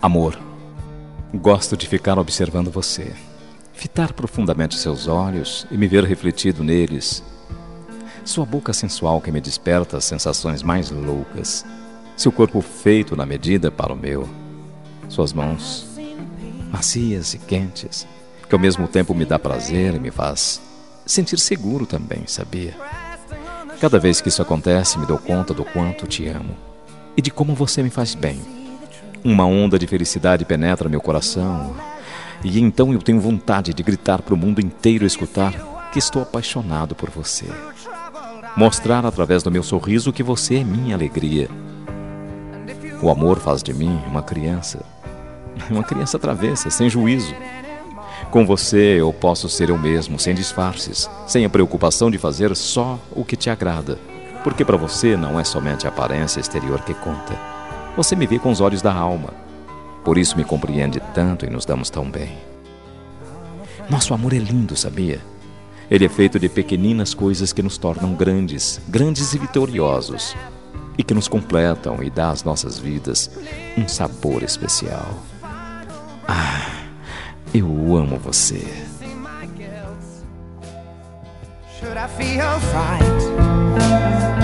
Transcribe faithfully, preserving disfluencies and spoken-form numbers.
Amor, gosto de ficar observando você, fitar profundamente seus olhos e me ver refletido neles. Sua boca sensual que me desperta as sensações mais loucas. Seu corpo feito na medida para o meu. Suas mãos, macias e quentes, que ao mesmo tempo me dá prazer e me faz sentir seguro também, sabia? Cada vez que isso acontece, me dou conta do quanto te amo e de como você me faz bem. Uma onda de felicidade penetra meu coração e então eu tenho vontade de gritar para o mundo inteiro escutar que estou apaixonado por você. Mostrar através do meu sorriso que você é minha alegria. O amor faz de mim uma criança, uma criança travessa, sem juízo. Com você eu posso ser eu mesmo, sem disfarces, sem a preocupação de fazer só o que te agrada, porque para você não é somente a aparência exterior que conta. Você me vê com os olhos da alma. Por isso me compreende tanto e nos damos tão bem. Nosso amor é lindo, sabia? Ele é feito de pequeninas coisas que nos tornam grandes, grandes e vitoriosos, e que nos completam e dá às nossas vidas um sabor especial. Ah, eu amo você. Should I feel fright?